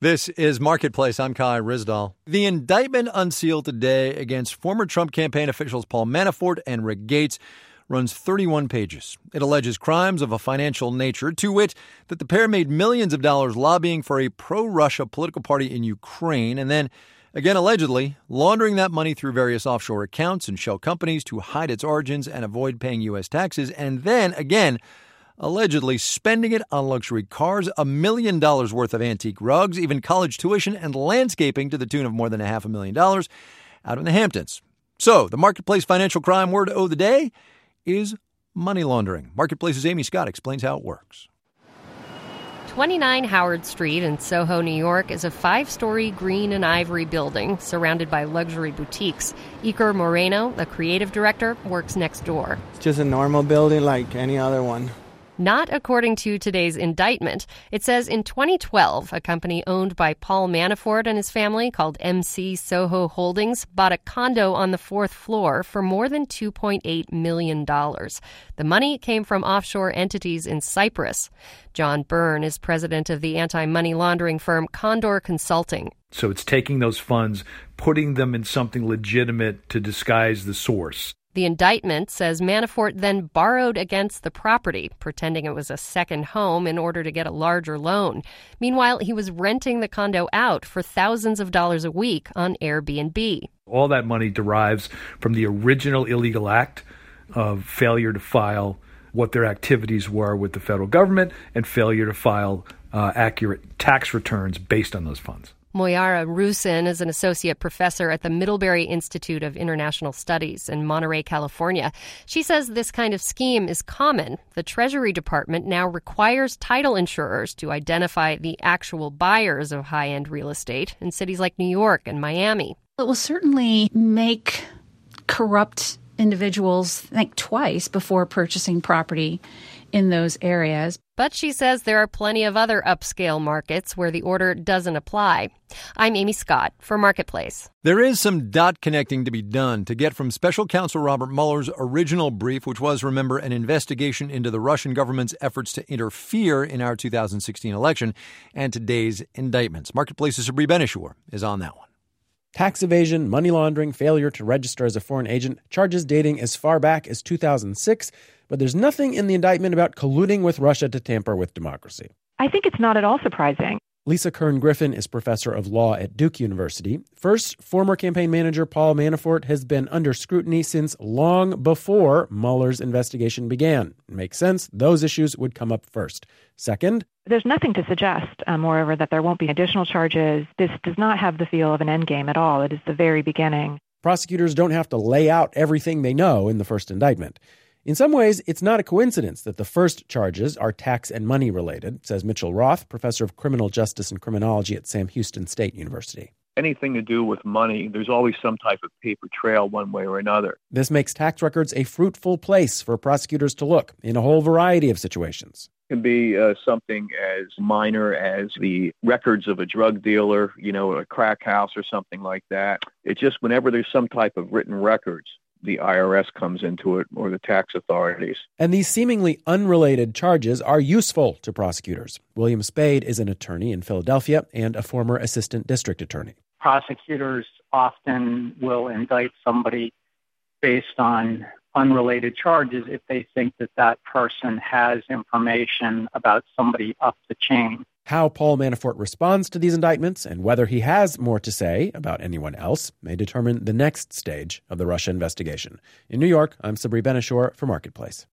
This is Marketplace. I'm Kai Ryssdal. The indictment unsealed today against former Trump campaign officials Paul Manafort and Rick Gates runs 31 pages. It alleges crimes of a financial nature, to wit, that the pair made millions of dollars lobbying for a pro-Russia political party in Ukraine, and then, again allegedly, laundering that money through various offshore accounts and shell companies to hide its origins and avoid paying U.S. taxes, and then, again, allegedly spending it on luxury cars, $1 million worth of antique rugs, even college tuition and landscaping to the tune of more than $500,000 out in the Hamptons. So, the Marketplace financial crime word of the day is money laundering. Marketplace's Amy Scott explains how it works. 29 Howard Street in Soho, New York, is a 5-story green and ivory building surrounded by luxury boutiques. Iker Moreno, the creative director, works next door. It's just a normal building like any other one. Not according to today's indictment. It says in 2012, a company owned by Paul Manafort and his family called MC Soho Holdings bought a condo on the 4th floor for more than $2.8 million. The money came from offshore entities in Cyprus. John Byrne is president of the anti-money laundering firm Condor Consulting. So it's taking those funds, putting them in something legitimate to disguise the source. The indictment says Manafort then borrowed against the property, pretending it was a second home in order to get a larger loan. Meanwhile, he was renting the condo out for thousands of dollars a week on Airbnb. All that money derives from the original illegal act of failure to file what their activities were with the federal government and failure to file accurate tax returns based on those funds. Moyara Rusin is an associate professor at the Middlebury Institute of International Studies in Monterey, California. She says this kind of scheme is common. The Treasury Department now requires title insurers to identify the actual buyers of high-end real estate in cities like New York and Miami. It will certainly make corrupt individuals think twice before purchasing property in those areas. But she says there are plenty of other upscale markets where the order doesn't apply. I'm Amy Scott for Marketplace. There is some dot connecting to be done to get from Special Counsel Robert Mueller's original brief, which was, remember, an investigation into the Russian government's efforts to interfere in our 2016 election, and today's indictments. Marketplace's Sabri Ben-Achour is on that one. Tax evasion, money laundering, failure to register as a foreign agent, charges dating as far back as 2006. But there's nothing in the indictment about colluding with Russia to tamper with democracy. I think it's not at all surprising. Lisa Kern-Griffin is professor of law at Duke University. First, former campaign manager Paul Manafort has been under scrutiny since long before Mueller's investigation began. It makes sense. Those issues would come up first. Second, there's nothing to suggest, moreover, that there won't be additional charges. This does not have the feel of an endgame at all. It is the very beginning. Prosecutors don't have to lay out everything they know in the first indictment. In some ways, it's not a coincidence that the first charges are tax and money related, says Mitchell Roth, professor of criminal justice and criminology at Sam Houston State University. Anything to do with money, there's always some type of paper trail one way or another. This makes tax records a fruitful place for prosecutors to look in a whole variety of situations. It can be something as minor as the records of a drug dealer, a crack house or something like that. It's just whenever there's some type of written records, the IRS comes into it, or the tax authorities. And these seemingly unrelated charges are useful to prosecutors. William Spade is an attorney in Philadelphia and a former assistant district attorney. Prosecutors often will indict somebody based on unrelated charges if they think that that person has information about somebody up the chain. How Paul Manafort responds to these indictments and whether he has more to say about anyone else may determine the next stage of the Russia investigation. In New York, I'm Sabri Ben-Achour for Marketplace.